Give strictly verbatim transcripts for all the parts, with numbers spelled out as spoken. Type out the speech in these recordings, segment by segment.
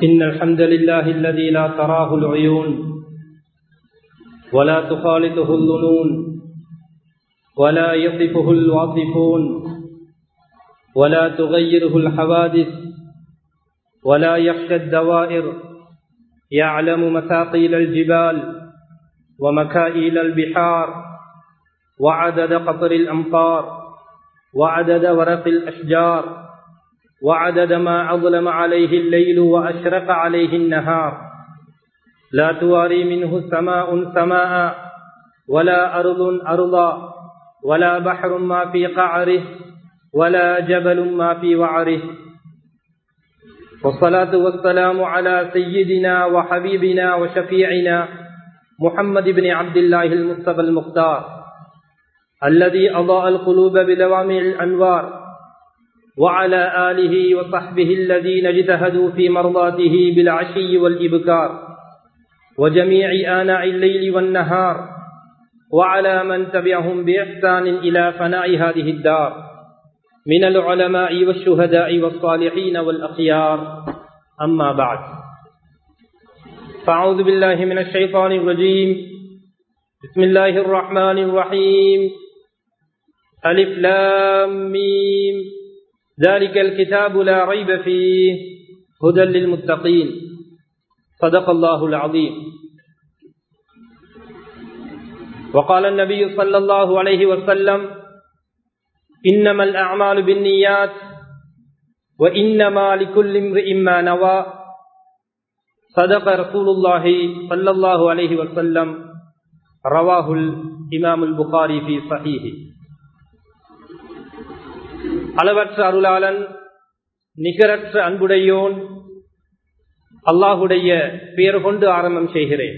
إن الحمد لله الذي لا تراه العيون ولا تخالطه الظنون ولا يصفه الواصفون ولا تغيره الحوادث ولا يخشى الدوائر يعلم مثاقيل الجبال ومكائيل البحار وعدد قطر الأمطار وعدد ورق الأشجار وعدد ما أظلم عليه الليل وأشرق عليه النهار لا تواري منه سماء سماء ولا أرض أرضا ولا بحر ما في قعره ولا جبل ما في وعره والصلاة والسلام على سيدنا وحبيبنا وشفيعنا محمد بن عبد الله المصطفى المختار الذي أضاء القلوب بلوامع الأنوار وعلى آله وصحبه الذين اجتهدوا في مرضاته بالعشي والإبكار وجميع آناء الليل والنهار وعلى من تبعهم بإحسان إلى فناء هذه الدار من العلماء والشهداء والصالحين والأخيار أما بعد فأعوذ بالله من الشيطان الرجيم بسم الله الرحمن الرحيم ألف لام ميم ذلك الكتاب لا ريب فيه هدى للمتقين صدق الله العظيم. وقال النبي صلى الله عليه وسلم إنما الأعمال بالنيات وإنما لكل امرئ ما نوى صدق رسول الله صلى الله عليه وسلم رواه الإمام البخاري في صحيحه. அளவற்ற அருளாளன் நிகரற்ற அன்புடையோன் அல்லாஹுடைய பெயர் கொண்டு ஆரம்பம் செய்கிறேன்.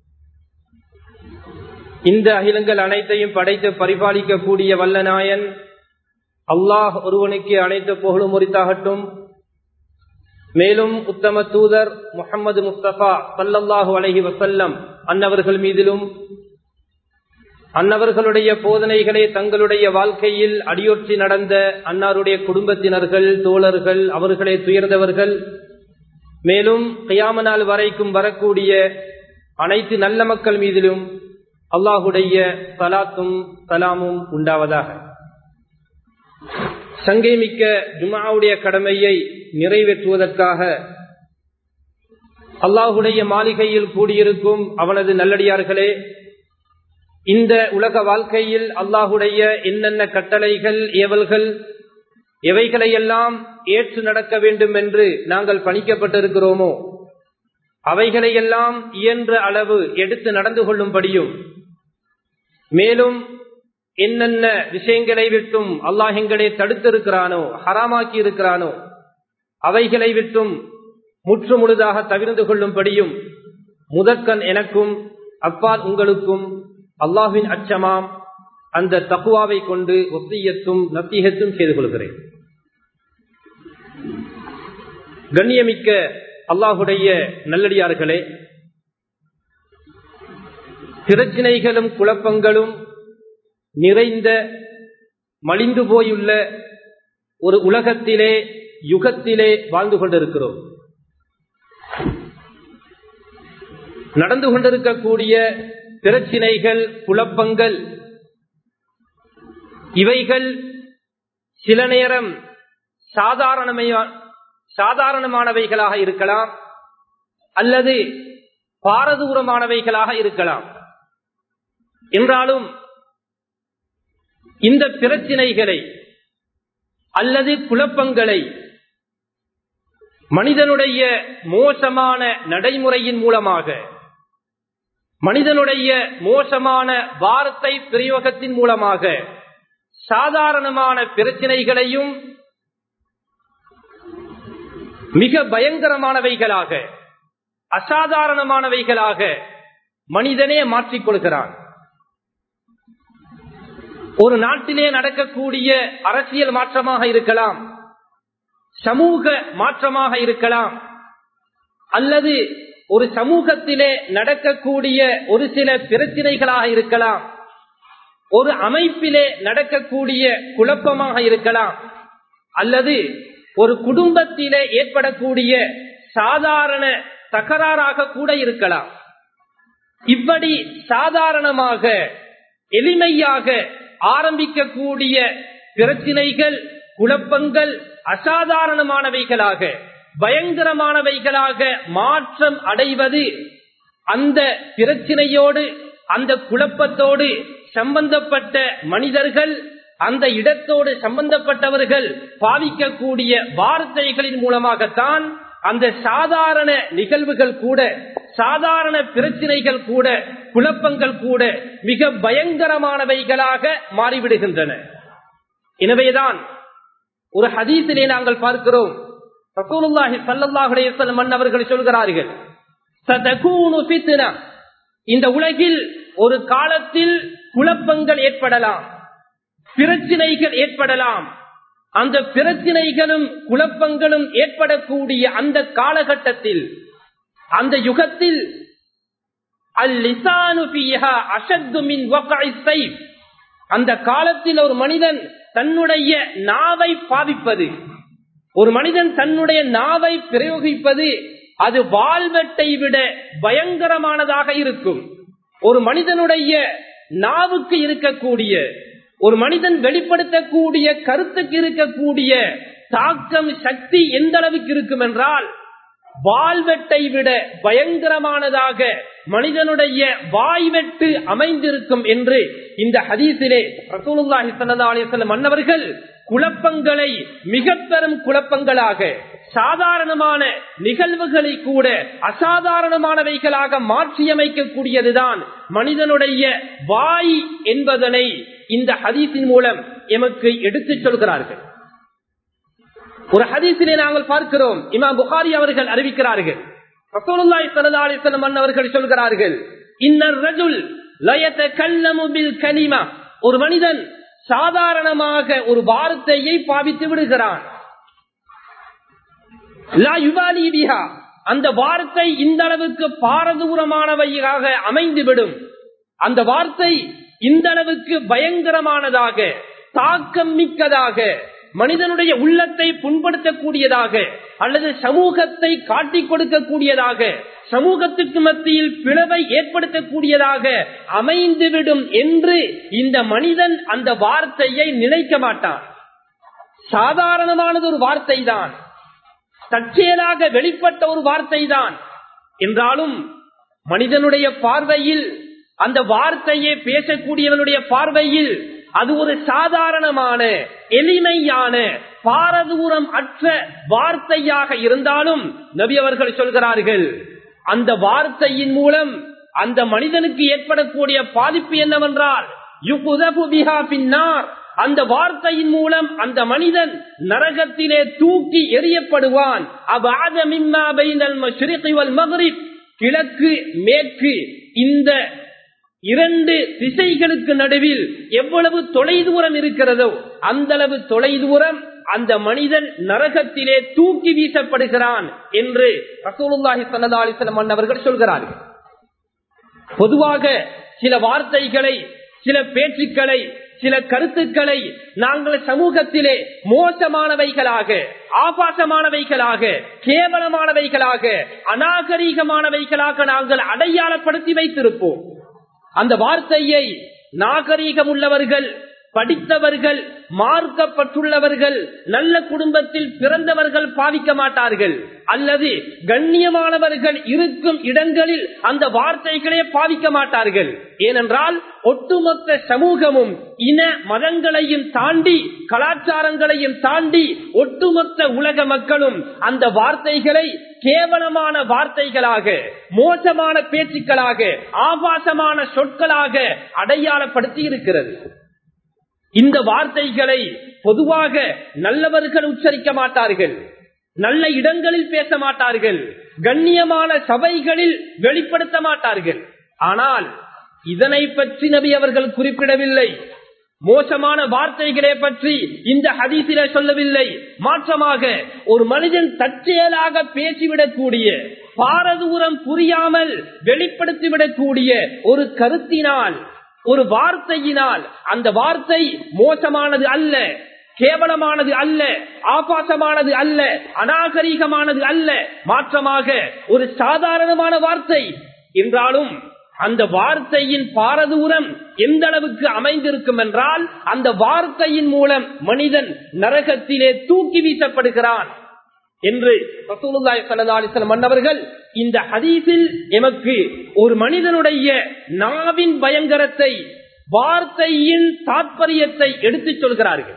இந்த அகிலங்கள் அனைத்தையும் படைத்து பரிபாலிக்கக்கூடிய வல்லநாயன் அல்லாஹ் ஒருவனுக்கு அனைத்து புகழும் உரித்தாகட்டும். மேலும் உத்தம தூதர் முஹம்மது முஸ்தபா ஸல்லல்லாஹு அலைஹி வஸல்லம் அன்னவர்கள் மீதிலும் அன்னவர்களுடைய போதனைகளை தங்களுடைய வாழ்க்கையில் அடியொற்றி நடந்த அன்னாருடைய குடும்பத்தினர்கள், தோழர்கள், அவர்களை துயர்ந்தவர்கள், மேலும் கியாமத் நாள் வரைக்கும் வரக்கூடிய அனைத்து நல்ல மக்கள் மீதிலும் அல்லாஹுடைய ஸலாத்தும் ஸலாமும் உண்டாவதாக. சங்கை மிக்க ஜும்ஆவுடைய கடமையை நிறைவேற்றுவதற்காக அல்லாஹுடைய மாளிகையில் கூடியிருக்கும் அவனது நல்லடியார்களே, இந்த உலக வாழ்க்கையில் அல்லாஹுடைய என்னென்ன கட்டளைகள், ஏவல்கள், எவைகளையெல்லாம் ஏற்று நடக்க வேண்டும் என்று நாங்கள் பணிக்கப்பட்டிருக்கிறோமோ அவைகளையெல்லாம் இயன்ற அளவு எடுத்து நடந்து கொள்ளும்படியும், மேலும் என்னென்ன விஷயங்களை விட்டும் அல்லாஹ் எங்களை தடுத்திருக்கிறானோ, ஹராமாக்கி இருக்கிறானோ அவைகளை விட்டும் முற்று முழுதாக தவிர்ந்து கொள்ளும்படியும் முதற்கண் எனக்கும் அப்பால் உங்களுக்கும் அல்லாஹ்வின் அச்சமாம் அந்த தக்வாவை கொண்டு வசியத்தும் நசீஹத்தும் செய்து கொள்கிறேன். கண்ணியமிக்க அல்லாஹுடைய நல்லடியார்களே, பிரச்சினைகளும் குழப்பங்களும் நிறைந்த மலிந்து போயுள்ள ஒரு உலகத்திலே, யுகத்திலே வாழ்ந்து கொண்டிருக்கிறோம். நடந்து கொண்டிருக்கக்கூடிய பிரச்சினைகள், குழப்பங்கள் இவைகள் சில நேரம் சாதாரணமானவைகளாக இருக்கலாம், அல்லது பாரதூரமானவைகளாக இருக்கலாம். என்றாலும் இந்த பிரச்சினைகளை அல்லது குழப்பங்களை மனிதனுடைய மோசமான நடைமுறையின் மூலமாக, மனிதனுடைய மோசமான வார்த்தை பிரயோகத்தின் மூலமாக சாதாரணமான பிரச்சனைகளையும் மிக பயங்கரமானவைகளாக, அசாதாரணமானவைகளாக மனிதனே மாற்றிக்கொள்கிறான். ஒரு நாட்டிலே நடக்கக்கூடிய அரசியல் மாற்றமாக இருக்கலாம், சமூக மாற்றமாக இருக்கலாம், அல்லது ஒரு சமூகத்திலே நடக்கக்கூடிய ஒரு சில பிரச்சனைகளாக இருக்கலாம், ஒரு அமைப்பிலே நடக்கக்கூடிய குழப்பமாக இருக்கலாம், அல்லது ஒரு குடும்பத்திலே ஏற்படக்கூடிய சாதாரண தகராறாக கூட இருக்கலாம். இப்படி சாதாரணமாக எளிமையாக ஆரம்பிக்கக்கூடிய பிரச்சினைகள், குழப்பங்கள் அசாதாரணமானவைகளாக, பயங்கரமானவைகளாக மாற்றம் அடைவது அந்த பிரச்சினையோடு, அந்த குழப்பத்தோடு சம்பந்தப்பட்ட மனிதர்கள், அந்த இடத்தோடு சம்பந்தப்பட்டவர்கள் பாவிக்கக்கூடிய வார்த்தைகளின் மூலமாகத்தான் அந்த சாதாரண நிகழ்வுகள் கூட, சாதாரண பிரச்சனைகள் கூட, குழப்பங்கள் கூட மிக பயங்கரமானவைகளாக மாறிவிடுகின்றன. எனவேதான் ஒரு ஹதீஸிலே நாங்கள் பார்க்கிறோம், ரசூலுல்லாஹி ஸல்லல்லாஹு அலைஹி வஸல்லம் அவர்கள் சொல்கிறார்கள், சதகூனு ஃபித்னா, இந்த உலகில் ஒரு காலத்தில் குழப்பங்கள் ஏற்படலாம், பிரச்சனைகள் ஏற்படலாம். அந்த பிரச்சனைகளும் குழப்பங்களும் ஏற்படக்கூடிய அந்த காலகட்டத்தில், அந்த யுகத்தில் அல்-லிசானு ஃபீஹா அஷத்து மின் வக்இஸ் ஸைஃப், அந்த காலத்தில் ஒரு மனிதன் தன்னுடைய நாவை பாவிப்பது, ஒரு மனிதன் தன்னுடைய நாவை பிரயோகிப்பது அது வாள்வெட்டை விட பயங்கரமானதாக இருக்கும். ஒரு மனிதனுடைய நாவுக்கு இருக்கக்கூடிய, ஒரு மனிதன் வெளிப்படுத்தக்கூடிய கருத்துக்கு இருக்கக்கூடிய தாக்கம், சக்தி எந்த அளவுக்கு இருக்கும் என்றால் வாள்வெட்டை விட பயங்கரமானதாக மனிதனுடைய வாய்வெட்டு அமைந்திருக்கும் என்று இந்த ஹதீஸிலே ரசூலுல்லாஹி ஸல்லல்லாஹு அலைஹி வஸல்லம் அன்னவர்கள் குழப்பங்களை மிக பெரும் குழப்பங்களாக, சாதாரணமான நிகழ்வுகளை கூட அசாதாரணமானவைகளாக மாற்றியமைக்கக்கூடியதுதான் மனிதனுடைய வாய் என்பதனை இந்த ஹதீஸின் மூலம் எமக்கு எடுத்துச் சொல்கிறார்கள். ஒரு ஹதீஸிலே நாங்கள் பார்க்கிறோம், இமாம் புகாரி அவர்கள் அறிவிக்கிறார்கள், ரசூலுல்லாஹி ஸல்லல்லாஹு அலைஹி வஸல்லம் அவர்கள் சொல்கிறார்கள், இன்னர் ரஜுல் லா யதகல்லமு பில் கலிமா, ஒரு மனிதன் சாதாரணமாக ஒரு வார்த்தையை பாவித்து விடுகிறான், லா யுபாலி பிஹா, அந்த வார்த்தை இந்த அளவுக்கு பாரதூரமானவையாக அமைந்துவிடும், அந்த வார்த்தை இந்த அளவுக்கு பயங்கரமானதாக, தாக்கம் மிக்கதாக, மனிதனுடைய உள்ளத்தை புண்படுத்தக்கூடியதாக, அல்லது சமூகத்தை காட்டிக் கொடுக்கக்கூடியதாக, சமூகத்துக்கு மத்தியில் பிளவை ஏற்படுத்தக்கூடியதாக அமைந்துவிடும் என்று இந்த மனிதன் அந்த வார்த்தையை நினைக்க மாட்டான். சாதாரணமானது ஒரு வார்த்தை தான், தற்செயலாக வெளிப்பட்ட ஒரு வார்த்தை தான் என்றாலும் மனிதனுடைய பார்வையில், அந்த வார்த்தையை பேசக்கூடியவனுடைய பார்வையில் அது ஒரு சாதாரணமான, எளிமையான, பாரதூரம் அற்ற வார்த்தையாக இருந்தாலும் நபி அவர்கள் சொல்கிறார்கள், அந்த வார்த்தையின் மூலம் அந்த மனிதனுக்கு ஏற்படக்கூடிய பாதிப்பு என்னவென்றால் யுக்தபு பிஹா பின்னார், அந்த வார்த்தையின் மூலம் அந்த மனிதன் நரகத்திலே தூக்கி எறியப்படுவான். அபஅத மிம்மா பைனல் மஷ்ரிகி வல் மக்ரிப், கிழக்கு மேற்கு இந்த இரண்டு திசைகளுக்கு நடுவில் எவ்வளவு தொலைதூரம் இருக்கிறதோ அந்த அளவு தொலைதூரம் அந்த மனிதன் நரகத்திலே தூக்கி வீசப்படுகிறான் என்று ரசூலுல்லாஹி ஸல்லல்லாஹு அலைஹி வஸல்லம் அவர்கள் சொல்கிறார்கள். பொதுவாக சில வார்த்தைகளை, சில பேச்சுக்களை, சில கருத்துக்களை நாங்கள் சமூகத்திலே மோசமானவைகளாக, ஆபாசமானவைகளாக, கேவலமானவைகளாக, அநாகரீகமானவைகளாக நாங்கள் அடையாளப்படுத்தி வைத்திருப்போம். அந்த வார்த்தையை நாகரீகம் உள்ளவர்கள், படித்தவர்கள், மார்க்கப்பட்டுள்ளவர்கள், நல்ல குடும்பத்தில் பிறந்தவர்கள் பாவிக்க மாட்டார்கள், அல்லது கண்ணியமானவர்கள் இருக்கும் இடங்களில் அந்த வார்த்தைகளே பாவிக்க மாட்டார்கள். ஏனென்றால் ஒட்டுமொத்த சமூகமும் இன மதங்களையும் தாண்டி, கலாச்சாரங்களையும் தாண்டி ஒட்டுமொத்த உலக மக்களும் அந்த வார்த்தைகளை கேவலமான வார்த்தைகளாக, மோசமான பேச்சுக்களாக, ஆபாசமான சொற்களாக அடையாளப்படுத்தி இருக்கிறது. இந்த வார்த்தைகளை பொதுவாக நல்லவர்கள் உச்சரிக்க மாட்டார்கள், நல்ல இடங்களில் பேச மாட்டார்கள், கண்ணியமான சபைகளில் வெளிப்படுத்த மாட்டார்கள். ஆனால் இதனை பற்றி நபி அவர்கள் குறிப்பிடவில்லை. மோசமான வார்த்தைகளை பற்றி இந்த ஹதீஸிலே சொல்லவில்லை. மாற்றமாக ஒரு மனிதன் தற்செயலாக பேசிவிடக்கூடிய, பாரதூரம் புரியாமல் வெளிப்படுத்திவிடக்கூடிய ஒரு கருத்தினால், ஒரு வார்த்தையினால் அந்த வார்த்தை மோசமானது அல்ல, கேவலமானது அல்ல, ஆபாசமானது அல்ல, அநாகரீகமானது அல்ல, மாற்றமாக ஒரு சாதாரணமான வார்த்தை என்றாலும் அந்த வார்த்தையின் பாரதூரம் எந்த அளவுக்கு அமைந்திருக்கும் என்றால் அந்த வார்த்தையின் மூலம் மனிதன் நரகத்திலே தூக்கி வீசப்படுகிறான் என்று ரசூலுல்லாஹி ஸல்லல்லாஹு அலைஹி வஸல்லம் மன்னவர்கள் இந்த ஹதீஸில் எமக்கு ஒரு மனிதனுடைய நாவின் பயங்கரத்தை, வார்த்தையின் தாற்பயத்தை எடுத்துச் சொல்கிறார்கள்.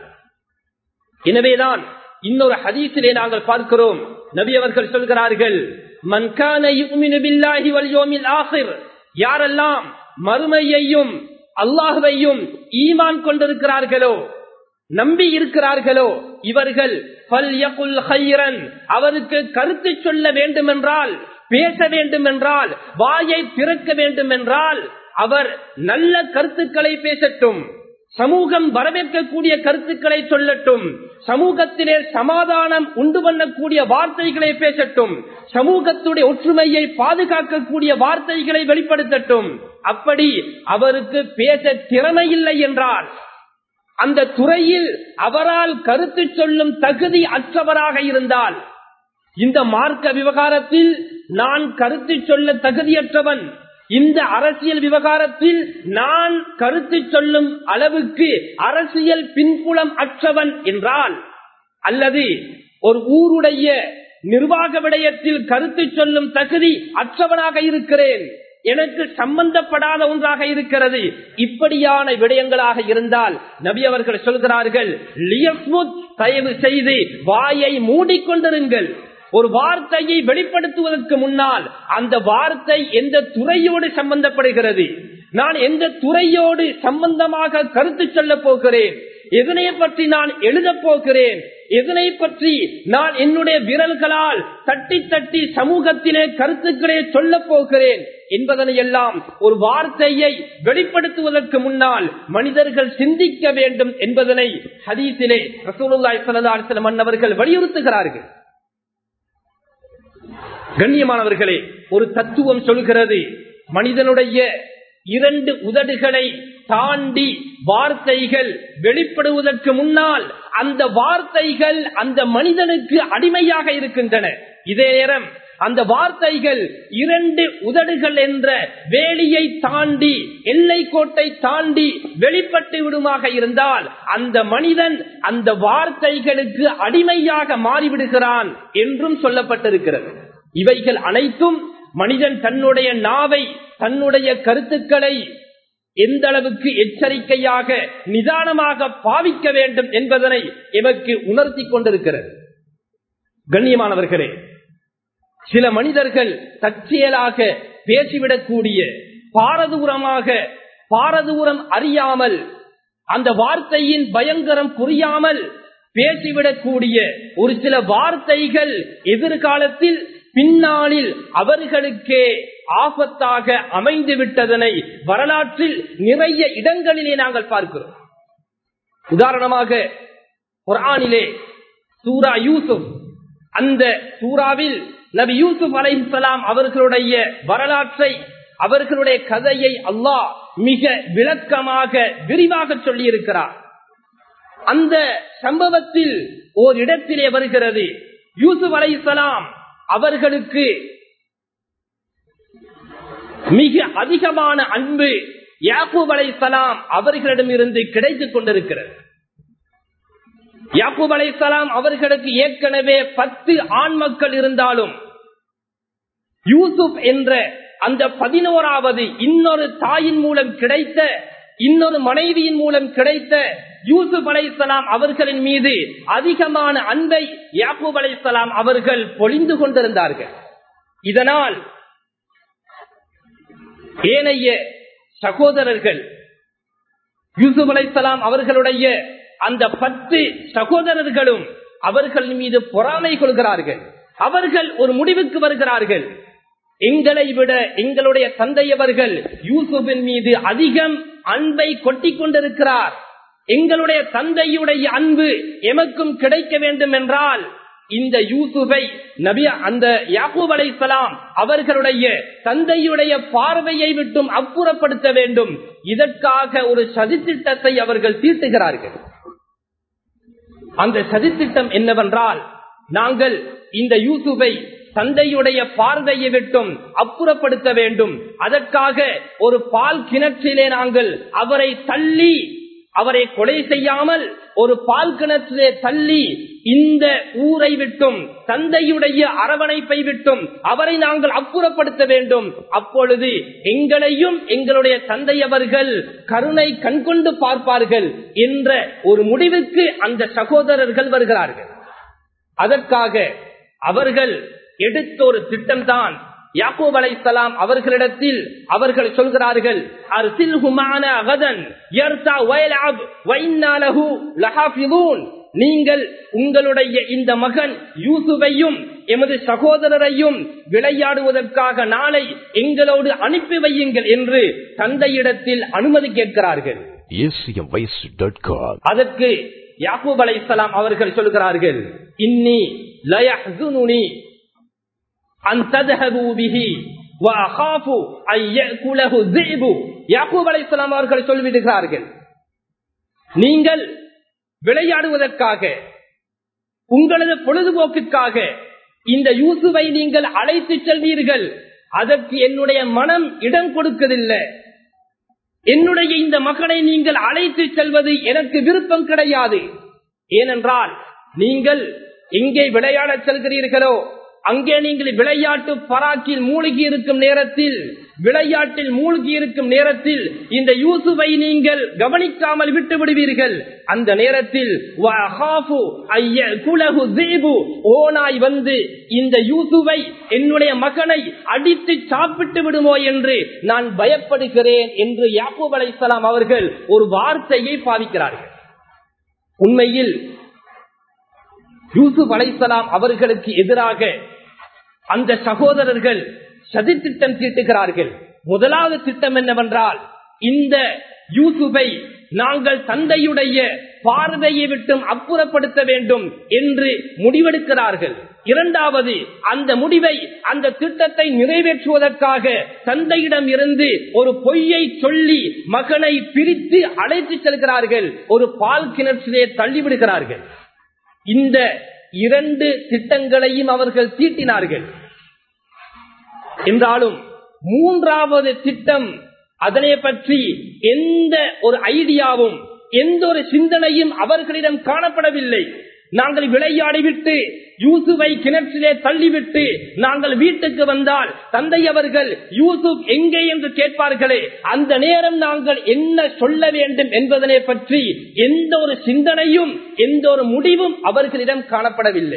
எனவேதான் இன்னொரு ஹதீஸிலே நாங்கள் பார்க்கிறோம், நபி அவர்கள் சொல்கிறார்கள், மன் கான யுமினு பில்லாஹி வல் யௌமில் ஆகிர், யாரெல்லாம் மறுமையையும் அல்லாஹ்வையும் ஈமான் கொண்டிருக்கிறார்களோ, நம்பி இருக்கிறார்களோ, இவர்கள் ஃபல்யகுல் கைரன், அவருக்கு கருத்து சொல்ல வேண்டும் என்றால், பேச வேண்டும் என்றால், வாயை திறக்க வேண்டும் என்றால் அவர் நல்ல கருத்துக்களை பேசட்டும், சமூகம் வரவேற்கக்கூடிய கருத்துக்களை சொல்லட்டும், சமூகத்திலே சமாதானம் உண்டு பண்ணக்கூடிய வார்த்தைகளை பேசட்டும், சமூகத்துடைய ஒற்றுமையை பாதுகாக்கக்கூடிய வார்த்தைகளை வெளிப்படுத்தட்டும். அப்படி அவருக்கு பேச திறமை இல்லை என்றால், அந்த துறையில் அவரால் கருத்து சொல்லும் தகுதி அற்றவராக இருந்தால், இந்த மார்க்க விவகாரத்தில் நான் கருத்து சொல்ல தகுதியற்றவன், இந்த அரசியல் விவகாரத்தில் நான் கருத்து சொல்லும் அளவுக்கு அரசியல் பின்புலம் அற்றவன் என்றால், அல்லது ஒரு ஊருடைய நிர்வாக விடயத்தில் கருத்து சொல்லும் தகுதி அற்றவனாக இருக்கிறேன், எனக்கு சம்பந்தப்படாத ஒன்றாக இருக்கிறது, இப்படியான விடயங்களாக இருந்தால் நபி அவர்கள் சொல்கிறார்கள், லியஸ்முத், தயவு செய்து வாயை மூடிக்கொண்டிருங்கள். ஒரு வார்த்தையை வெளிப்படுத்துவதற்கு முன்னால் அந்த வார்த்தை எந்த துறையோடு சம்பந்தப்படுகிறது, நான் எந்த துறையோடு சம்பந்தமாக கருத்து சொல்ல போகிறேன், எதனை பற்றி நான் எழுத போகிறேன், எதனை பற்றி நான் என்னுடைய விரல்களால் தட்டி தட்டி சமூகத்திலே கருத்துக்களை சொல்ல போகிறேன் என்பதனை எல்லாம் ஒரு வார்த்தையை வெளிப்படுத்துவதற்கு முன்னால் மனிதர்கள் சிந்திக்க வேண்டும் என்பதனை ஹதீஸிலே ரசூலுல்லாஹி ஸல்லல்லாஹு அலைஹி வஸல்லம் அவர்கள் வலியுறுத்துகிறார்கள். கண்ணியமானவர்களே, ஒரு தத்துவம் சொல்கிறது, மனிதனுடைய இரண்டு உதடுகளை தாண்டி வார்த்தைகள் வெளிப்படுவதற்கு முன்னால் அந்த வார்த்தைகள் அந்த மனிதனுக்கு அடிமையாக இருக்கின்றன. இதே நேரம் அந்த வார்த்தைகள் இரண்டு உதடுகள் என்ற வேலியை தாண்டி, எல்லை கோட்டை தாண்டி வெளிப்பட்டு விடுமாக இருந்தால் அந்த மனிதன் அந்த வார்த்தைகளுக்கு அடிமையாக மாறிவிடுகிறான் என்றும் சொல்லப்பட்டிருக்கிறது. இவைகள் அனைத்தும் மனிதன் தன்னுடைய நாவை, தன்னுடைய கருத்துக்களை எந்த அளவுக்கு எச்சரிக்கையாக நிதானமாக பாவிக்க வேண்டும் என்பதனை எமக்கு உணர்த்தி கொண்டிருக்கிறது. கண்ணியமானவர்களே, சில மனிதர்கள் தற்செயலாக பேசிவிடக்கூடிய, பாரதூரமாக பாரதூரம் அறியாமல், அந்த வார்த்தையின் பயங்கரம் புரியாமல் பேசிவிடக்கூடிய ஒரு சில வார்த்தைகள் எதிர்காலத்தில் பின்னாளில் அவர்களுக்கே ஆபத்தாக அமைந்து விட்டதனை வரலாற்றில் நிறைய இடங்களிலே நாங்கள் பார்க்கிறோம். உதாரணமாக குர்ஆனிலே சூரா யூசுப், அந்த சூராவில் நபி யூசுப் அலைஹிஸ்ஸலாம் அவர்களுடைய வரலாற்றை, அவர்களுடைய கதையை அல்லாஹ் மிக விளக்கமாக விரிவாக சொல்லி இருக்கிறார். அந்த சம்பவத்தில் ஓர் இடத்திலே வருகிறது, யூசுப் அலைஹிஸ்ஸலாம் அவர்களுக்கு மிக அதிகமான அன்பு யாக்கூப் அலைஹிஸ்ஸலாம் அவர்களிடமிருந்து கிடைத்துக் கொண்டிருக்கிறது. யாக்கூப் அலைஹிஸ்ஸலாம் அவர்களுக்கு ஏற்கனவே பத்து ஆண் மக்கள் இருந்தாலும் யூசுப் என்ற அந்த பதினோராவது இன்னொரு தாயின் மூலம் கிடைத்த, இன்னொரு மனைவியின் மூலம் கிடைத்த யூசுப் அலைஹிஸ்ஸலாம் அவர்களின் மீது அதிகமான அன்பை யாக்கூப் அலைஹிஸ்ஸலாம் அவர்கள் பொழிந்து கொண்டிருந்தார்கள். இதனால் ஏனைய சகோதரர்கள் யூசுப் அலைஹிஸ்ஸலாம் அவர்களுடைய அந்த பத்து சகோதரர்களும் அவர்கள் மீது பொறாமை கொள்கிறார்கள். அவர்கள் ஒரு முடிவுக்கு வருகிறார்கள், எங்களை விட எங்களுடைய தந்தையவர்கள் யூசுப்பின் மீது அதிகம் அன்பை கொட்டிக் கொண்டிருக்கிறார், எங்களுடைய தந்தையுடைய அன்பு எமக்கும் கிடைக்க வேண்டும் என்றால் இந்த யூசுஃபை நபி அந்த யாக்கூப் அலைஹிஸ்ஸலாம் அவர்களுடைய தந்தையுடைய பார்வையை விட்டும் அப்புறப்படுத்த வேண்டும். இதற்காக ஒரு சதித்திட்டத்தை அவர்கள் தீட்டுகிறார்கள். அந்த சதித்திட்டம் என்னவென்றால், நாங்கள் இந்த யூசுஃபை தந்தையுடைய பார்வையை விட்டும் அப்புறப்படுத்த வேண்டும். அதற்காக ஒரு பால் கிணற்றிலே நாங்கள் அவரை தள்ளி, அவரை கொலை செய்யாமல் ஒரு பால் கிணற்றிலே தள்ளி இந்த ஊரை விட்டும் தந்தையுடைய அரவணைப்பை விட்டும் அவரை நாங்கள் அப்புறப்படுத்த வேண்டும். அப்பொழுது எங்களையும் எங்களுடைய தந்தையவர்கள் கருணை கண்கொண்டு பார்ப்பார்கள் என்ற ஒரு முடிவுக்கு அந்த சகோதரர்கள் வருகிறார்கள். அதற்காக அவர்கள் எடுத்த ஒரு திட்டம்தான் யாக்கூப் அலைஹிஸ்ஸலாம் அவர்களிடத்தில் அவர்கள் சொல்கிறார்கள், அர்சில்ஹு மஅனா கதன் யர்தா வயல்அப் வஇன்னா லஹு லஹாஃபிதூன். நீங்கள் உங்களுடைய இந்த மகன் யூசுஃபையும் எமது சகோதரரையும் விளையாடுவதற்காக நாளை எங்களோடு அனுப்பி வையுங்கள் என்று தந்தையிடத்தில் அனுமதி கேட்கிறார்கள். அதற்கு யாக்கூப் அலைஹிஸ்ஸலாம் அவர்கள் சொல்கிறார்கள், இன்னி லயஹ்ஸுனுனி அன் தذهபு பிஹி வஅகாஃபு அன் யஅகுலஹு ذئب. யாக்கூப் அலைஹிஸ்ஸலாம் அவர்கள் சொல்லிவிடுகிறார்கள், நீங்கள் விளையாடுவதற்காக உங்களது பொழுதுபோக்கிற்காக இந்த யூசுஃபை நீங்கள் அழைத்து செல்வீர்கள். அதற்கு என்னுடைய மனம் இடம் கொடுக்கவில்லை. என்னுடைய இந்த மகனை நீங்கள் அழைத்து செல்வது எனக்கு விருப்பம் கிடையாது. ஏனென்றால் நீங்கள் எங்கே விளையாட செல்கிறீர்களோ அங்கே நீங்கள் விளையாட்டு பராக்கில் மூழ்கி இருக்கும் நேரத்தில் விளையாட்டில் மூழ்கி இருக்கும் நேரத்தில் இந்த யூசுஃபை நீங்கள் கவனிக்காமல் விட்டு விடுவீர்கள். அந்த நேரத்தில் ஓனாய் வந்து இந்த யூசுஃபை என்னுடைய மகனை அடித்து சாப்பிட்டு விடுமோ என்று நான் பயப்படுகிறேன் என்று யாக்கூப் அலைஹிஸ்ஸலாம் அவர்கள் ஒரு வார்த்தையை பாவிக்கிறார்கள். உண்மையில் யூசுப் அலைஹிஸ்ஸலாம் அவர்களுக்கு எதிராக அந்த சகோதரர்கள் சதித்திட்டம் தீட்டுகிறார்கள். முதலாவது திட்டம் என்னவென்றால், இந்த யூசுஃபை நாங்கள் தந்தையுடைய பார்வையை விட்டும் அப்புறப்படுத்த வேண்டும் என்று முடிவெடுக்கிறார்கள். இரண்டாவது, அந்த முடிவை அந்த திட்டத்தை நிறைவேற்றுவதற்காக தந்தையிடம் இருந்து ஒரு பொய்யை சொல்லி மகனை பிரித்து அழைத்து செல்கிறார்கள், ஒரு பால் கிணற்றிலே தள்ளிவிடுகிறார்கள். இந்த இரண்டு திட்டங்களையும் அவர்கள் தீட்டினார்கள். என்றாலும் மூன்றாவது திட்டம், அதனை பற்றி எந்த ஒரு ஐடியாவும் எந்த ஒரு சிந்தனையும் அவர்களிடம் காணப்படவில்லை. நாங்கள் விளையாடிவிட்டு யூசுஃபை கிணற்றிலே தள்ளிவிட்டு நாங்கள் வீட்டுக்கு வந்தால் தந்தை அவர்கள் யூசுப் எங்கே என்று கேட்பார்களே, அந்த நேரம் நாங்கள் என்ன சொல்ல வேண்டும் என்பதனை பற்றி எந்த ஒரு சிந்தனையும் எந்த ஒரு முடிவும் அவர்களிடம் காணப்படவில்லை.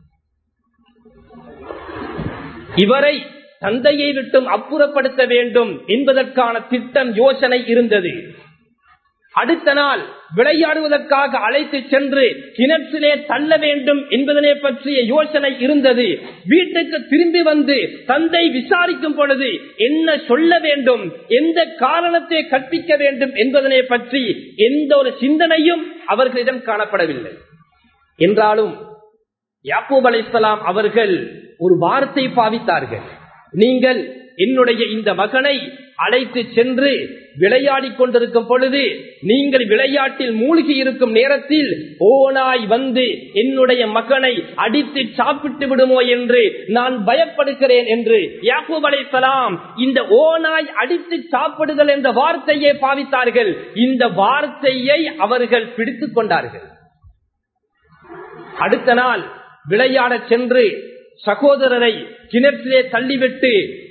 இவரை தந்தையை விட்டும் அப்புறப்படுத்த வேண்டும் என்பதற்கான திட்டம் யோசனை இருந்தது. அடுத்த நாள் விளையாடுவதற்காக அழைத்து சென்று கிணற்றிலே தள்ள வேண்டும் என்பதனை பற்றிய யோசனை இருந்தது. வீட்டுக்கு திரும்பி வந்து தந்தை விசாரிக்கும் பொழுது என்ன சொல்ல வேண்டும், எந்த காரணத்தை கற்பிக்க வேண்டும் என்பதனை பற்றி எந்த ஒரு சிந்தனையும் அவர்களிடம் காணப்படவில்லை. என்றாலும் யாக்கூப் அலைஹிஸ்ஸலாம் அவர்கள் ஒரு வார்த்தை பாவித்தார்கள், நீங்கள் என்னுடைய இந்த மகனை அழைத்து சென்று விளையாடி கொண்டிருக்கும் பொழுது நீங்கள் விளையாட்டில் மூழ்கி இருக்கும் நேரத்தில் ஓனாய் வந்து என்னுடைய மகனை அடித்து சாப்பிட்டு விடுமோ என்று நான் பயப்படுகிறேன் என்று யாக்கூப் அலைஹிஸ்ஸலாம் இந்த ஓனாய் அடித்து சாப்பிடுதல் என்ற வார்த்தையை பாவித்தார்கள். இந்த வார்த்தையை அவர்கள் பிடித்துக் கொண்டார்கள். அடுத்த நாள் விளையாட சென்று சகோதரரை கிணற்றிலே தள்ளிவிட்டு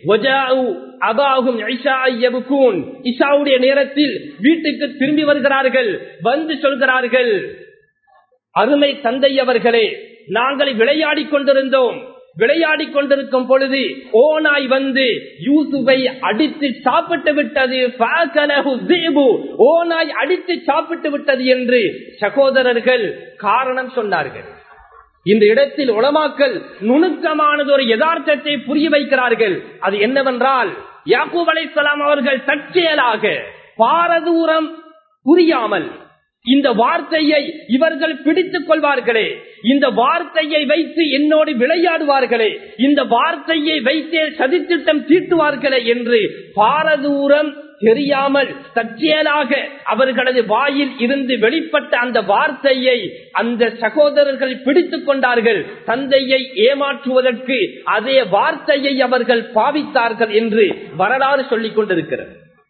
இஷாவுடைய நேரத்தில் வீட்டுக்கு திரும்பி வருகிறார்கள். வந்து சொல்கிறார்கள், அருமை தந்தை அவர்களே, நாங்கள் விளையாடி கொண்டிருந்தோம். விளையாடி கொண்டிருக்கும் பொழுது ஓனாய் வந்து யூசுஃபை அடித்து சாப்பிட்டு விட்டது, ஓனாய் அடித்து சாப்பிட்டு விட்டது என்று சகோதரர்கள் காரணம் சொன்னார்கள். இந்த இடத்தில் உலமாக்கள் நுணுக்கமானது ஒரு யதார்த்தத்தை புரிய வைக்கிறார்கள். அது என்னவென்றால், யாக்கூப் அலைஹிஸ்ஸலாம் அவர்கள் தற்செயலாக பாரதூரம் புரியாமல் இந்த வார்த்தையை இவர்கள் பிடித்துக் கொள்வார்களே, இந்த வார்த்தையை வைத்து என்னோடு விளையாடுவார்களே, இந்த வார்த்தையை வைத்தே சதித்திட்டம் தீட்டுவார்களே என்று பாரதூரம் தெரியாமல் தற்செயலாக அவர்களது வாயில் இருந்து வெளிப்பட்ட அந்த வார்த்தையை அந்த சகோதரர்கள் பிடித்துக் கொண்டார்கள். தந்தையை ஏமாற்றுவதற்கு அதே வார்த்தையை அவர்கள் பாவித்தார்கள் என்று வரலாறு சொல்லிக் கொண்டிருக்கிறது.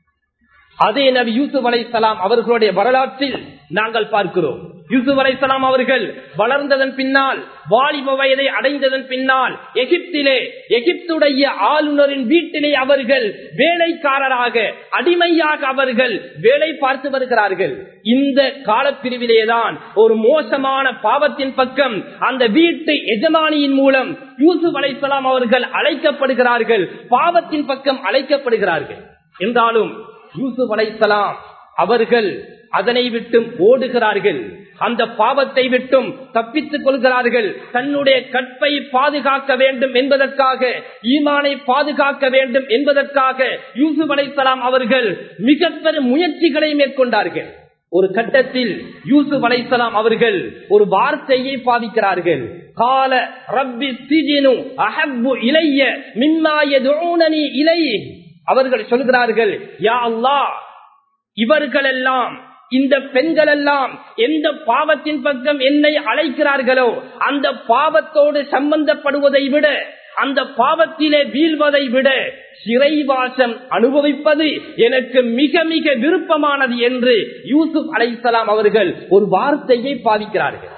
அதே நபி யூசுப் அலைஹிஸ்ஸலாம் அவர்களுடைய வரலாற்றில் நாங்கள் பார்க்கிறோம். யூசுப் அலைஹிஸ்ஸலாம் அவர்கள் வளர்ந்ததன் பின்னால், வாலிப வயதை அடைந்ததன் பின்னால் எகிப்திலே எகிப்துடைய ஆளுநரின் வீட்டிலே அவர்கள் வேலைக்காரராக, அடிமையாக அவர்கள் வேலை பார்த்து வருகிறார்கள். இந்த காலப்பிரிவிலேதான் ஒரு மோசமான பாவத்தின் பக்கம் அந்த வீட்டு எஜமானியின் மூலம் யூசுப் அலைஹிஸ்ஸலாம் அவர்கள் அழைக்கப்படுகிறார்கள், பாவத்தின் பக்கம் அழைக்கப்படுகிறார்கள். என்றாலும் யூசுப் அலைஹிஸ்ஸலாம் அவர்கள் அதனை விட்டும் ஓடுகிறார்கள், அந்த பாவத்தை விட்டும் தப்பித்துக் கொள்கிறார்கள். தன்னுடைய கற்பை பாதுகாக்க வேண்டும் என்பதற்காக, ஈமானை பாதுகாக்க வேண்டும் என்பதற்காக யூசுப் அலைஹிஸ்ஸலாம் அவர்கள் மிக பெரும் முயற்சிகளை மேற்கொண்டார்கள். ஒரு கட்டத்தில் யூசுப் அலைஹிஸ்ஸலாம் அவர்கள் ஒரு வார்த்தையை பாவிக்கிறார்கள். கால ரப்பி சிஜ்னு அஹப்பு இலைய மிம்மா யதுஊனனி இலைஹி. அவர்கள் சொல்கிறார்கள், யா அல்லாஹ், இவர்களெல்லாம், இந்த பெண்கள் எல்லாம் எந்த பாவத்தின் பக்கம் என்னை அழைக்கிறார்களோ அந்த பாவத்தோடு சம்பந்தப்படுவதை விட, அந்த பாவத்திலே வீழ்வதை விட சிறைவாசம் அனுபவிப்பது எனக்கு மிக மிக விருப்பமானது என்று யூசுப் அலைஹிஸ்ஸலாம் அவர்கள் ஒரு வார்த்தையை பாவிக்கிறார்கள்.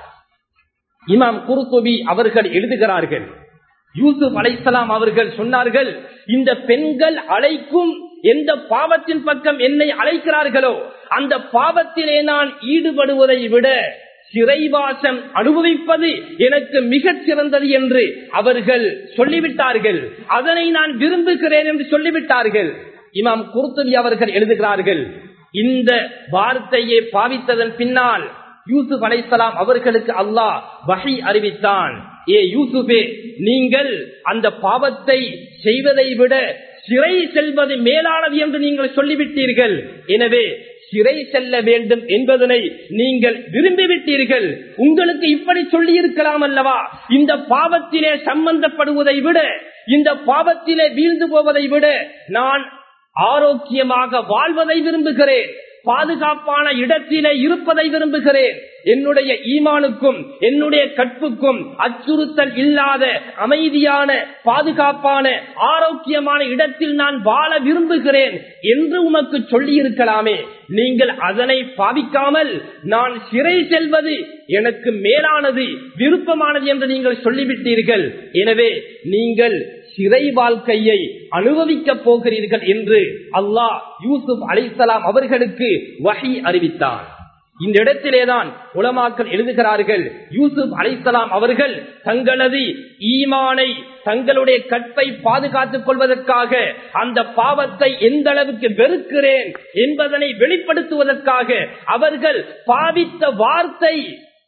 இமாம் குர்துபி அவர்கள் எழுதுகிறார்கள், யூசுப் அலைஹிஸ்ஸலாம் அவர்கள் சொன்னார்கள், இந்த பெண்கள் அழைக்கும் எந்த பாவத்தின் பக்கம் என்னை அழைக்கிறார்களோ அந்த பாவத்திலே நான் ஈடுபடுவதை விட சிறைவாசம் அனுபவிப்பது எனக்கு மிகச் சிறந்தது என்று அவர்கள் சொல்லிவிட்டார்கள். அதனை நான் விரும்புகிறேன் என்று சொல்லிவிட்டார்கள். இமாம் குர்துபி அவர்கள் எழுதுகிறார்கள், இந்த வார்த்தையை பாவித்ததன் பின்னால் யூசுப் அலைஹிஸ்ஸலாம் அவர்களுக்கு அல்லாஹ் வஹி அறிவித்தான், ஏ யூசுபே, நீங்கள் அந்த பாவத்தை செய்வதை விட சிறை செல்வது மேலானது என்று நீங்கள் சொல்லிவிட்டீர்கள். எனவே சிறை செல்ல வேண்டும் என்பதனை நீங்கள் விரும்பிவிட்டீர்கள். உங்களுக்கு இப்படி சொல்லி இருக்கலாம் அல்லவா, இந்த பாவத்திலே சம்பந்தப்படுவதை விட, இந்த பாவத்திலே வீழ்ந்து போவதை விட நான் ஆரோக்கியமாக வாழ்வதை விரும்புகிறேன், பாதுகாப்பான இடத்திலே இருப்பதை விரும்புகிறேன், என்னுடைய ஈமானுக்கும் என்னுடைய கற்புக்கும் அச்சுறுத்தல் இல்லாத அமைதியான பாதுகாப்பான ஆரோக்கியமான இடத்தில் நான் வாழ விரும்புகிறேன் என்று உமக்கு சொல்லி இருக்கலாமே. நீங்கள் அதனை பாவிக்காமல் நான் சிறை செல்வது எனக்கு மேலானது, விருப்பமானது என்று நீங்கள் சொல்லிவிட்டீர்கள். எனவே நீங்கள் சிறை வாழ்க்கையை அனுபவிக்க போகிறீர்கள் என்று அல்லாஹ் யூசுப் அலைஹிஸ்ஸலாம் அவர்களுக்கு வஹி அறிவித்தான். இந்த இடத்திலேதான் உலமாக்கள் எழுதுகிறார்கள், யூசுப் அலைஹிஸ்ஸலாம் அவர்கள் தங்களது ஈமானை, தங்களுடைய கற்பை பாதுகாத்துக் கொள்வதற்காக, அந்த பாவத்தை எந்த அளவுக்கு வெறுக்கிறேன் என்பதனை வெளிப்படுத்துவதற்காக அவர்கள் பாவித்த வார்த்தை,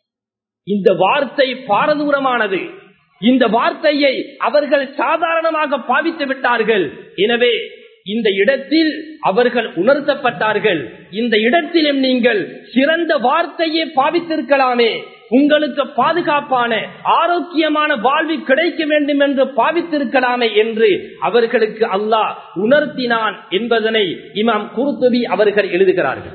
இந்த வார்த்தை பாரதூரமானது. இந்த வார்த்தையை அவர்கள் சாதாரணமாக பாவித்து விட்டார்கள். எனவே இந்த இடத்தில் அவர்கள் உணர்த்தப்பட்டார்கள், இந்த இடத்திலும் நீங்கள் சிறந்த வார்த்தையை பாவித்திருக்கலாமே, உங்களுக்கு பாதுகாப்பான ஆரோக்கியமான வாழ்வு கிடைக்க வேண்டும் என்று பாவித்திருக்கலாமே என்று அவர்களுக்கு அல்லாஹ் உணர்த்தினான் என்பதனை இமாம் குர்துபி அவர்கள் எழுதுகிறார்கள்.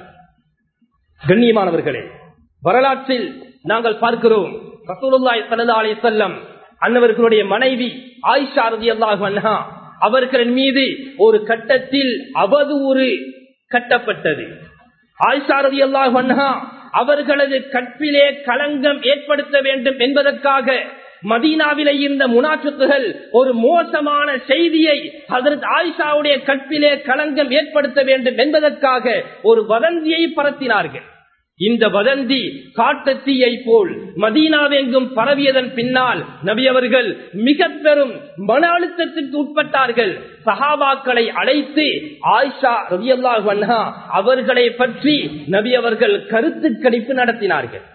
கண்ணியமானவர்களே, வரலாற்றில் நாங்கள் பார்க்கிறோம், ரசூலுல்லாஹி ஸல்லல்லாஹு அலைஹி வஸல்லம் அன்னவர்களுடைய மனைவி ஆயிஷா ரலியல்லாஹு அன்ஹா அவர்களின் மீது ஒரு கட்டத்தில் அவதூறு கட்டப்பட்டது. ஆயிஷா ரலியல்லாஹு அன்ஹா அவர்களது கற்பிலே களங்கம் ஏற்படுத்த வேண்டும் என்பதற்காக மதீனாவிலே இருந்த முனாஃபிக்குகள் ஒரு மோசமான செய்தியை ஹஜ்ரத் ஆயிஷாவுடைய கற்பிலே களங்கம் ஏற்படுத்த வேண்டும் என்பதற்காக ஒரு வதந்தியை பரத்தினார்கள். இந்த வதந்தி காட்டுத்தீயை போல் மதீனாவெங்கும் பரவியதன் பின்னால் நபி அவர்கள் மிக பெரும் மன அழுத்தத்திற்கு உட்பட்டார்கள். சஹாபாக்களை அழைத்து ஆயிஷா ரலியல்லாஹு அன்ஹா அவர்களை பற்றி நபி அவர்கள் கருத்து கணிப்பு நடத்தினார்கள்.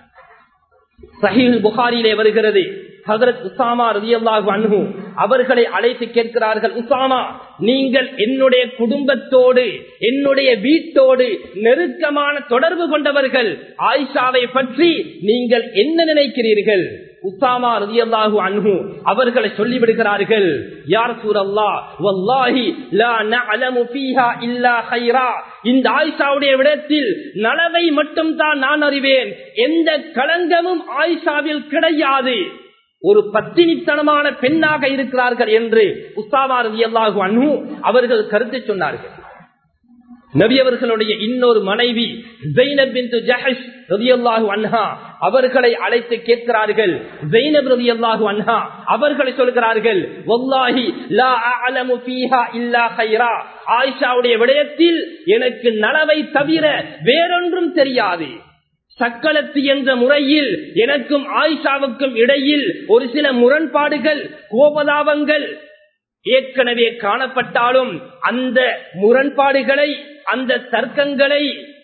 சஹீஹ் புகாரியிலே வருகிறது, ஹஜ்ரத் உஸாமா ரலியல்லாஹு அன்ஹு அவர்களை அழைத்து கேட்கிறார்கள், உஸாமா, நீங்கள் என்னுடைய குடும்பத்தோடு, என்னுடைய வீட்டோடு நெருக்கமான தொடர்பு கொண்டவர்கள், ஆயிஷாவை பற்றி நீங்கள் என்ன நினைக்கிறீர்கள்? உஸாமா ரலியல்லாஹு அன்ஹு அவர்களை சொல்லிவிடுகிறார்கள், யா ரசூலல்லாஹ் வல்லாஹி லா நஅலமு ஃபீஹா இல்லா கைரா. இந்த ஆயிஷாவுடைய விடத்தில் நலவை மட்டும் தான் நான் அறிவேன், எந்த களங்கமும் ஆயிஷாவில் கிடையாது, ஒரு பத்தினித்தனமான பெண்ணாக இருக்கிறார்கள் என்று உஸாமா ரலியல்லாஹு அன்ஹு அவர்கள் கருத்து சொன்னார்கள். நபி அவர்களுடைய இன்னொரு மனைவி ஸைனப் பின்த் ஜஹஷ் ரலியல்லாஹு அன்ஹா அவர்களை அழைத்து கேட்கிறார்கள். ஸைனப் ரலியல்லாஹு அன்ஹா அவர்களை சொல்கிறார்கள், வல்லாஹி லா அஅலமு ஃபீஹா இல்லா கைரா. ஆயிஷாவுடைய விடயத்தில் எனக்கு நலவை தவிர வேறொன்றும் தெரியாது. சக்களத்து என்ற முறையில் எனக்கும் ஆயிஷாவுக்கும் இடையில் ஒரு சில முரண்பாடுகள், கோபதாபங்கள் ஏற்கனவே காணப்பட்டாலும் அந்த முரண்பாடுகளை, அந்த தர்க்கங்களை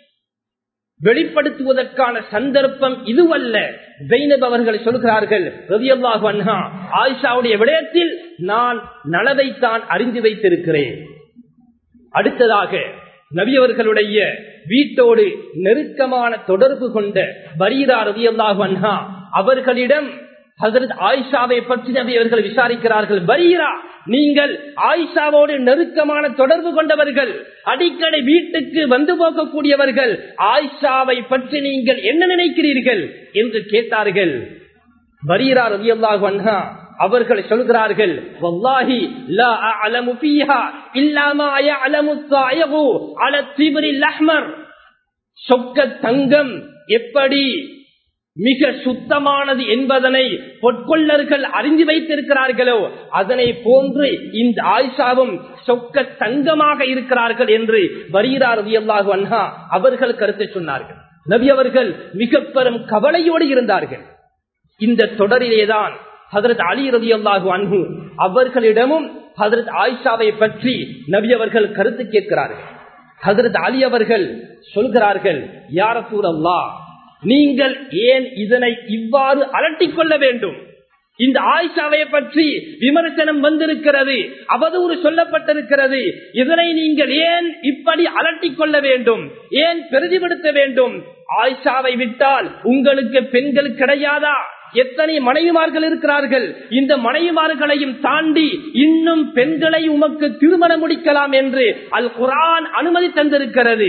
வெளிப்படுத்துவதற்கான சந்தர்ப்பம் இதுவல்ல. ஸைனப் அவர்கள் சொல்கிறார்கள் ரலியல்லாஹு அன்ஹா, ஆயிஷாவுடைய விடயத்தில் நான் நலவைத்தான் அறிந்து வைத்திருக்கிறேன். அடுத்ததாக நபி அவர்களுடைய வீட்டோடு நெருக்கமான தொடர்பு கொண்ட பரீரா ரலியல்லாஹு அன்ஹா அவர்களிடம் ஹஜ்ரத் ஆயிஷாவை பற்றி நபி அவர்கள் விசாரிக்கிறார்கள். பரீரா, நீங்கள் ஆயிஷாவோடு நெருக்கமான தொடர்பு கொண்டவர்கள், அடிக்கடி வீட்டுக்கு வந்து போகக்கூடியவர்கள், ஆயிஷாவை பற்றி நீங்கள் என்ன நினைக்கிறீர்கள் என்று கேட்டார்கள். பரீரா ரலியல்லாஹு அன்ஹா அவர்கள் சொல்கிறார்கள், வல்லாஹி லா அஅலமு ஃபீஹா இல்லா மா யஅலமு ஸாயிகு அலா திப்ரில் அஹ்மர். சொக்க தங்கம் எப்படி மிக சுத்தமானது என்பதனை பொற்கொள்ளர்கள் அறிந்து வைத்திருக்கிறார்களோ அதனை போன்று இந்த ஆயிஷாவும் சொக்க தங்கமாக இருக்கிறார்கள் என்று பரீரா ரலியல்லாஹு அன்ஹா அவர்கள் கருத்து சொன்னார்கள். நபி அவர்கள் மிக பெரும் கவலையோடு இருந்தார்கள். இந்த தொடரிலேதான் ஹஜ்ரத் அலி ரலியல்லாஹு அன்ஹு அவர்களிடமும் ஹஜ்ரத் ஆயிஷாவை பற்றி நபி அவர்கள் கருத்து கேட்கிறார்கள். ஹஜ்ரத் அலி அவர்கள் சொல்கிறார்கள், யா ரசூலல்லாஹ், நீங்கள் ஏன் இதனை இவ்வாறு அலட்டிக் கொள்ள வேண்டும்? இந்த ஆயிஷாவை பற்றி விமர்சனம் வந்திருக்கிறது, அவதூறு சொல்லப்பட்டிருக்கிறது, இதனை நீங்கள் ஏன் இப்படி அலட்டிக் கொள்ள வேண்டும், ஏன் பிரதிபடுத்த வேண்டும்? ஆயிஷாவை விட்டால் உங்களுக்கு பெண்கள் கிடையாதா? எத்தனை மனைவிமார்கள் இருக்கிறார்கள், இந்த மனைவிமார்களையும் தாண்டி இன்னும் பெண்களை உமக்கு திருமணம் முடிக்கலாம் என்று அல் குர்ஆன் அனுமதி தந்திருக்கிறது.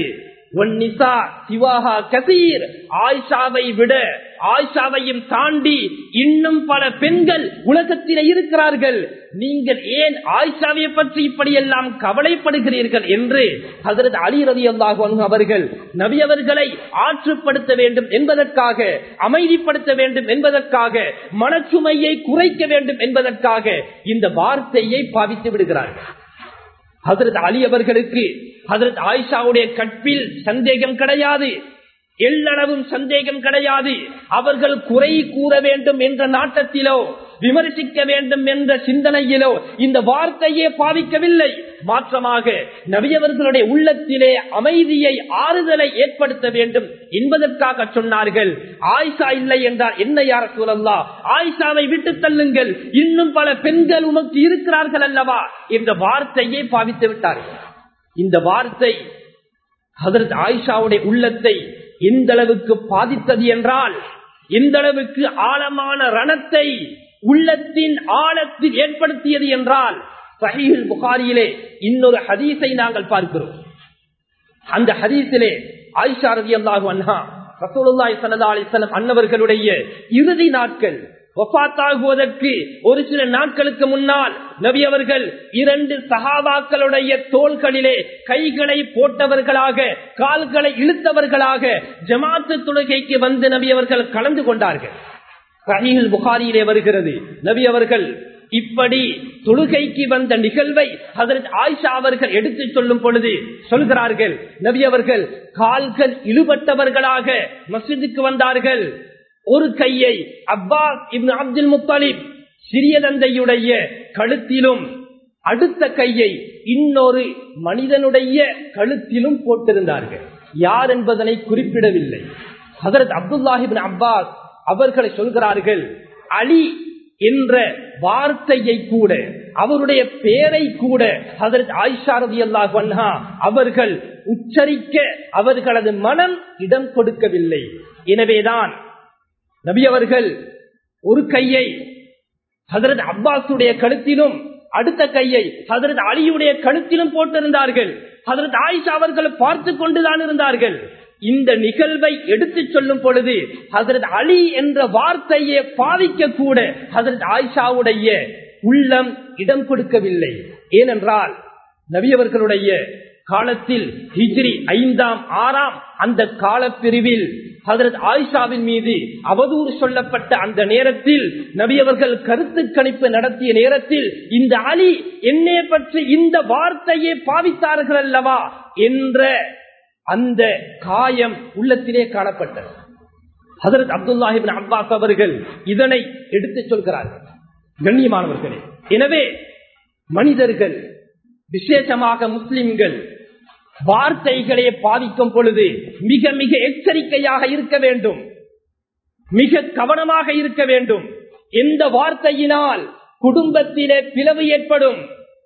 ஆயிஷாவை விட, ஆயிஷாவையும் தாண்டி இன்னும் பல பெண்கள் உலகத்தில் இருக்கிறார்கள், நீங்கள் ஏன் ஆயிஷாவை பற்றி இப்படியெல்லாம் கவலைப்படுகிறீர்கள் என்று ஹஜ்ரத் அலி ரலியல்லாஹு அன்ஹு அவர்கள் நபி அவர்களை ஆற்றுப்படுத்த வேண்டும் என்பதற்காக, அமைதிப்படுத்த வேண்டும் என்பதற்காக, மனச்சுமையை குறைக்க வேண்டும் என்பதற்காக இந்த வார்த்தையை பாவித்து விடுகிறார்கள். ஹஜ்ரத் அலி அவர்களுக்கு ஹஜ்ரத் ஆயிஷாவுடைய கற்பில் சந்தேகம் கிடையாது, எல்லளவும் சந்தேகம் கிடையாது. அவர்கள் குறை கூற வேண்டும் என்ற நாட்டத்திலோ, விமர்சிக்க வேண்டும் என்ற சிந்தனையிலோ இந்த வார்த்தையே பாவிக்கவில்லை. மாற்றமாக நபி அவர்களுடைய உள்ளத்திலே அமைதியை, ஆறுதலை ஏற்படுத்த வேண்டும் என்பதற்காக சொன்னார்கள். ஆயிஷா இல்லை என்றால் என்ன யா ரசூலல்லாஹ், ஆயிஷாவை விட்டு தள்ளுங்கள், இன்னும் பல பெண்கள் உமக்கு இருக்கிறார்கள் அல்லவா என்ற வார்த்தையை பாவித்து விட்டார்கள். இந்த வார்த்தை ஹஜ்ரத் ஆயிஷாவுடைய உள்ளத்தை எந்த அளவுக்கு பாதித்தது என்றால், எந்த அளவுக்கு ஆழமான ரணத்தை உள்ளத்தின் ஆழத்தில் ஏற்படுத்தியது என்றால், சஹீஹுல் புகாரியிலே இன்னொரு ஹதீஸை நாங்கள் பார்க்கிறோம். அந்த ஹதீஸிலே ஆயிஷா ரலியல்லாஹு அன்ஹா ரசூலுல்லாஹி ஸல்லல்லாஹு அலைஹி வஸல்லம் அன்னவர்களுடைய இறுதி நாட்கள், வஃபாத்தாகுவதற்கு ஒரு சில நாட்களுக்கு முன்னால் நபி அவர்கள் இரண்டு சஹாபாக்களுடைய தோள்களிலே கைகளை போட்டவர்களாக, கால்களை இழுத்தவர்களாக ஜமாத்து தொழுகைக்கு வந்து நபி அவர்கள் கலந்து கொண்டார்கள். சஹீஹுல் புகாரியிலே வருகிறது, நபி அவர்கள் இப்படி தொழுகைக்கு வந்த நிகழ்வை ஹஜ்ரத் ஆயிஷா அவர்கள் எடுத்து சொல்லும் பொழுது சொல்கிறார்கள், நபி அவர்கள் கால்கள் இழுபட்டவர்களாக மஸ்ஜிதுக்கு வந்தார்கள். ஒரு கையை அப்பாஸ் இப்னு அப்துல் முத்தலிப் சிறிய தந்தையுடைய கழுத்திலும், அடுத்த கையை இன்னொரு மனிதனுடைய கழுத்திலும் போட்டிருந்தார்கள். யார் என்பதனை குறிப்பிடவில்லை. ஹஜ்ரத் அப்துல்லாஹ் இப்னு அப்பாஸ் அவர்களை சொல்கிறார்கள், அலி என்ற வார்த்தையை கூட, அவருடைய பெயரை கூட ஹஜ்ரத் ஆயிஷா ரலியல்லாஹு அன்ஹா அவர்கள் உச்சரிக்க அவர்களது மனம் இடம் கொடுக்கவில்லை. எனவேதான் நபி அவர்கள் ஒரு கையை ஹஜ்ரத் அப்பாஸுடைய கழுத்திலும் அடுத்த கையை ஹஜ்ரத் அலியுடைய கழுத்திலும் போட்டிருந்தார்கள். ஹஜ்ரத் ஆயிஷா அவர்கள் பார்த்து கொண்டுதான் இருந்தார்கள். இந்த நிகழ்வை எடுத்து சொல்லும் பொழுது ஹஜ்ரத் அலி என்ற வார்த்தையை பாவிக்க கூட ஹஜ்ரத் ஆயிஷாவுடைய உள்ளம் இடம் கொடுக்கவில்லை. ஏனென்றால் நபியவர்களுடைய காலத்தில் ஹிஜ்ரி ஐந்தாம் ஆறாம் அந்த காலப்பிரிவில் ஹஜ்ரத் ஆயிஷாவின் மீது அவதூறு சொல்லப்பட்ட அந்த நேரத்தில் நபியவர்கள் கருத்து கணிப்பு நடத்திய நேரத்தில் இந்த அலி என்னை பற்றி இந்த வார்த்தையை பாவித்தார்கள் அல்லவா என்ற அந்த காயம் உள்ளத்திலே காணப்பட்டது. ஹஜ்ரத் அப்துல்லாஹ் இப்னு அப்பாஸ் அவர்கள் இதனை எடுத்து சொல்கிறார்கள். கண்ணியமானவர்களே, எனவே மனிதர்கள் விசேஷமாக முஸ்லிம்கள் வார்த்தைகளை பாதிக்கும் பொழுது மிக மிக எச்சரிக்கையாக இருக்க வேண்டும், மிக கவனமாக இருக்க வேண்டும். எந்த வார்த்தையினால் குடும்பத்திலே பிளவு ஏற்படும்,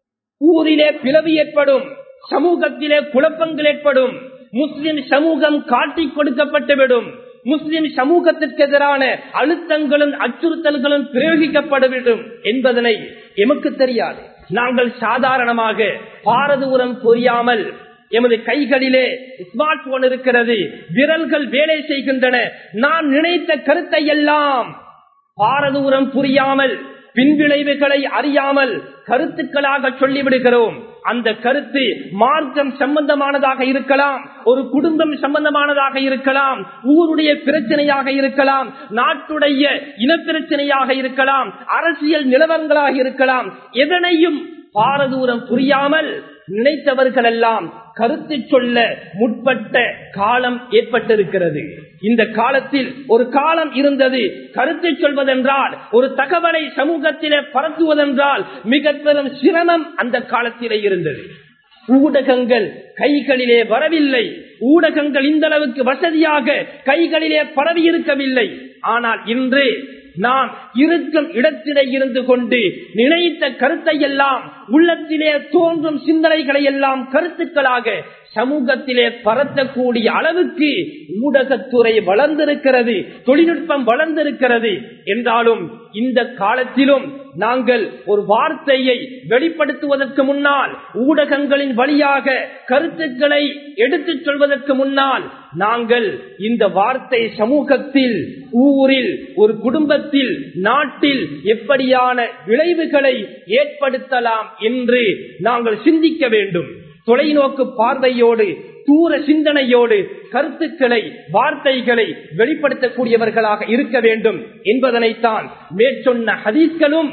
ஊரிலே பிளவு ஏற்படும், சமூகத்திலே குழப்பங்கள் ஏற்படும், முஸ்லிம் சமூகம் காட்டிக் கொடுக்கப்பட்டுவிடும், முஸ்லிம் சமூகத்திற்கு எதிரான அழுத்தங்களும் அச்சுறுத்தல்களும் பிரயோகிக்கப்படவிடும் என்பதனை எமக்கு தெரியாது. நாங்கள் சாதாரணமாக பாரதூரம் புரியாமல் எமது கைகளிலே ஸ்மார்ட் போன் இருக்கிறது, விரல்கள் வேலை செய்கின்றன. நான் நினைத்த கருத்தை எல்லாம் பாரதூரம் புரியாமல் பின்விளைவுகளை அறியாமல் கருத்துக்களாக சொல்லிவிடுகிறோம். அந்த கருத்து மார்க்கம் சம்பந்தமானதாக இருக்கலாம், ஒரு குடும்பம் சம்பந்தமானதாக இருக்கலாம், ஊருடைய பிரச்சனையாக இருக்கலாம், நாட்டுடைய இனப்பிரச்சனையாக இருக்கலாம், அரசியல் நிலவரங்களாக இருக்கலாம். எதனையும் பாரதூரம் புரியாமல் நினைத்தவர்கள் எல்லாம் கருத்து சொல்ல முற்பட்ட காலம் ஏற்பட்டிருக்கிறது. இந்த காலத்தில் ஒரு காலம் இருந்தது, கருத்து சொல்வதென்றால் ஒரு தகவலை சமூகத்திலே பரத்துவதென்றால் மிக பெரும் சிரமம் அந்த காலத்திலே இருந்தது. ஊடகங்கள் கைகளிலே வரவில்லை, ஊடகங்கள் இந்த அளவுக்கு வசதியாக கைகளிலே பரவி இருக்கவில்லை. ஆனால் இன்று நாம் இருக்கும் இடத்திலே இருந்து கொண்டு நினைத்த கருத்தை எல்லாம், உள்ளத்திலே தோன்றும் சிந்தனைகளை எல்லாம் கருத்துக்களாக சமூகத்திலே பரத்தக்கூடிய அளவுக்கு ஊடகத்துறை வளர்ந்திருக்கிறது, தொழில்நுட்பம் வளர்ந்திருக்கிறது. என்றாலும் இந்த காலத்திலும் நாங்கள் ஒரு வார்த்தையை வெளிப்படுத்துவதற்கு முன்னால், ஊடகங்களின் வழியாக கருத்துக்களை எடுத்துச் சொல்வதற்கு முன்னால் நாங்கள் இந்த வார்த்தை சமூகத்தில், ஊரில், ஒரு குடும்பத்தில், நாட்டில் எப்படியான விளைவுகளை ஏற்படுத்தலாம் என்று நாங்கள் சிந்திக்க வேண்டும். தொலைநோக்கு பார்வையோடு, தூர சிந்தனையோடு கருத்துக்களை, வார்த்தைகளை வெளிப்படுத்தக்கூடியவர்களாக இருக்க வேண்டும் என்பதனைத்தான் மேற்சொன்ன ஹதீஸ்களும்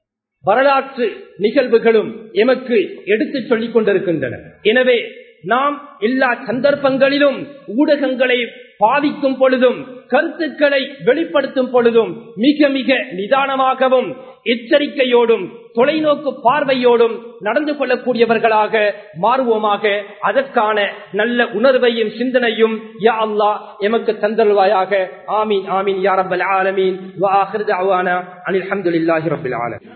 வரலாற்று நிகழ்வுகளும் எமக்கு எடுத்துச் சொல்லிக் கொண்டிருக்கின்றன. எனவே நாம் எல்லா சந்தர்ப்பங்களிலும் ஊடகங்களை பாதிக்கும் பொழுதும், கருத்துக்களை வெளிப்படுத்தும் பொழுதும் மிக மிக நிதானமாகவும் எச்சரிக்கையோடும் தொலைநோக்கு பார்வையோடும் நடந்து கொள்ளக்கூடியவர்களாக மாறுவோமாக. அதற்கான நல்ல உணர்வையும் சிந்தனையும் யா அல்லாஹ் எமக்கு தந்தருள்வாயாக. ஆமீன் ஆமீன் யா ரப்பல் ஆலமீன். வ ஆகிரு தஅவானா அனில் ஹம்துலில்லாஹி ரப்பில் ஆலமீன்.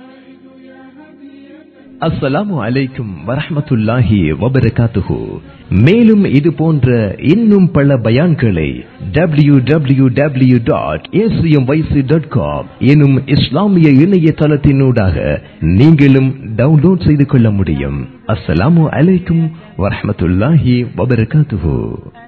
அஸ்ஸலாமு அலைக்கும் வரஹ்மத்துல்லாஹி வபரகாத்துஹு. மேலும் இது போன்ற இன்னும் பல பயான்களை W W W dot A C M Y C dot com எனும் இஸ்லாமிய இணையதளத்தினூடாக நீங்களும் டவுன்லோட் செய்து கொள்ள முடியும். அஸ்ஸலாமு அலைக்கும் வரஹ்மத்துல்லாஹி வபரகாத்துஹு.